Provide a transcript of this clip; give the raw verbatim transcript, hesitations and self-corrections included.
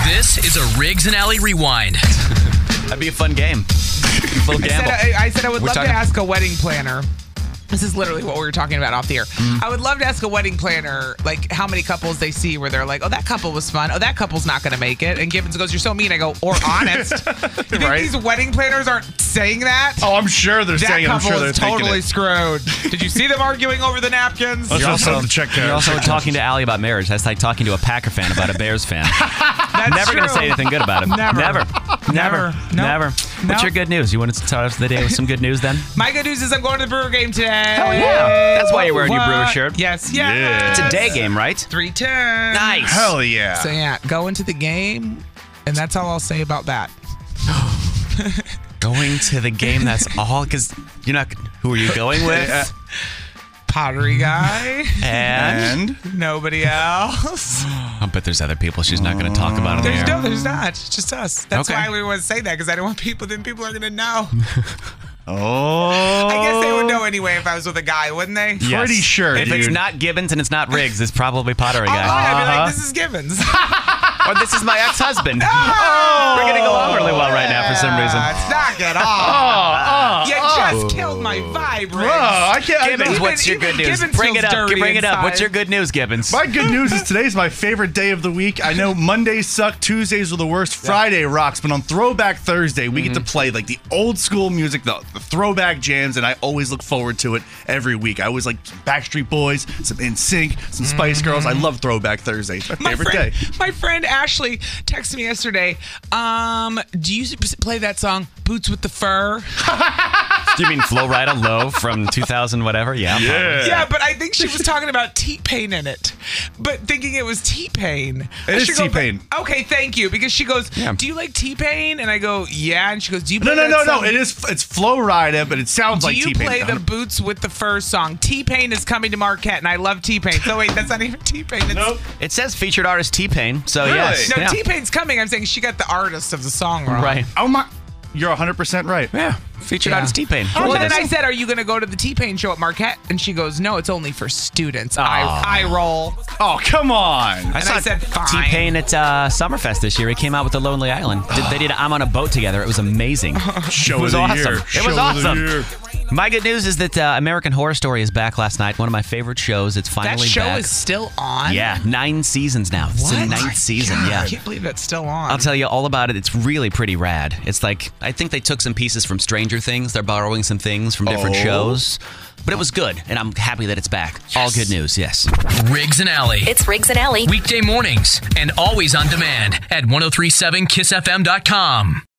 This is a Riggs and Alley Rewind. That'd be a fun game. Full I gamble. said, I, I said I would We're love talking- to ask a wedding planner. This is literally what we were talking about off the air. Mm. I would love to ask a wedding planner, like, how many couples they see where they're like, oh, that couple was fun. Oh, that couple's not going to make it. And Gibbons goes, you're so mean. I go, or honest. You think Right. these wedding planners aren't saying that? Oh, I'm sure they're that saying it. I'm couple sure they're is thinking totally it. screwed. Did you see them arguing over the napkins? Let's You're also also, have to check you're their- also check talking to Allie about marriage. That's like talking to a Packer fan about a Bears fan. That's Never going to true. say anything good about him. Never. Never. Never. Never. Nope. Never. Nope. What's your good news? You want to start off the day with some good news then? My good news is I'm going to the Brewer game today. Hell yeah. That's why you're wearing your Brewer What? shirt. Yes, yes. Yeah. It's a day game, right? three ten. Nice. Hell yeah. So yeah, go into the game, and that's all I'll say about that. Going to the game, that's all? Because you're not... Who are you going with? Yeah. Pottery guy. And? And Nobody else. I bet there's other people she's not going to talk about on the There's air. no, there's not. It's just us. That's Okay. why we want to say that, because I don't want people. Then people are gonna know. oh, I guess they would know anyway if I was with a guy, wouldn't they? Yes. Pretty sure, If it's dude. not Gibbons and it's not Riggs, it's probably Pottery I'll guy. lie. I'd be Uh-huh. like, this is Gibbons. Or this is my ex-husband. We're getting along really well right now for some reason. It's not good. Oh, you just killed my vibe, Riggs. Bro, I can't. I Gibbons, know. what's your even good news? Gibbons Bring it feels up. dirty Bring it up. What's inside. your good news, Gibbons? My good news is today's my favorite day of the week. I know Mondays suck, Tuesdays are the worst, Friday rocks, but on Throwback Thursday, we get to play like the old school music, the, the throwback jams, and I always look forward to it every week. I always like some Backstreet Boys, some N Sync, some Spice Girls. I love Throwback Thursday. It's my My favorite friend, day. my friend Ashley texted me yesterday. Um, do you s- play that song "Boots with the Fur"? Do you mean Flow Rida Low from two thousand whatever? Yeah. Yeah. Yeah, but I think she was talking about T-Pain in it, but thinking it was T-Pain. It I is should go T-Pain. back- Okay, thank you. Because she goes, Yeah. "Do you like T-Pain?" And I go, "Yeah." And she goes, "Do you No, play no, that no, no. song? It is. It's Flow Rida, but it sounds Do like you T-Pain. play the Boots with the Fur song? T-Pain is coming to Marquette, and I love T-Pain. So wait, that's not even T-Pain. It's, Nope. It says featured artist T-Pain, so Really? yes. No, yeah. T-Pain's coming. I'm saying she got the artist of the song wrong. Right. Oh my! You're one hundred percent right. Yeah. Featured Yeah. artist T-Pain. Well, Look then at I this. said, "Are you going to go to the T-Pain show at Marquette?" And she goes, "No, it's only for students." I, I roll. Oh, come on! And I said, "Fine." T-Pain at uh, Summerfest this year. He came out with The Lonely Island. Did, they did I'm on a boat together. It was amazing. Show It was of the awesome. year. It Show was of the awesome. year. My good news is that uh, American Horror Story is back last night. One of my favorite shows. It's That finally show back. is still on? Yeah, nine seasons now. It's the What? ninth season. God, Yeah. I can't believe that's still on. I'll tell you all about it. It's really pretty rad. It's like, I think they took some pieces from Stranger Things. They're borrowing some things from different Oh. shows. But it was good, and I'm happy that it's back. All good news, yes. Riggs and Alley. It's Riggs and Alley. Weekday mornings and always on demand at ten thirty-seven kiss f m dot com.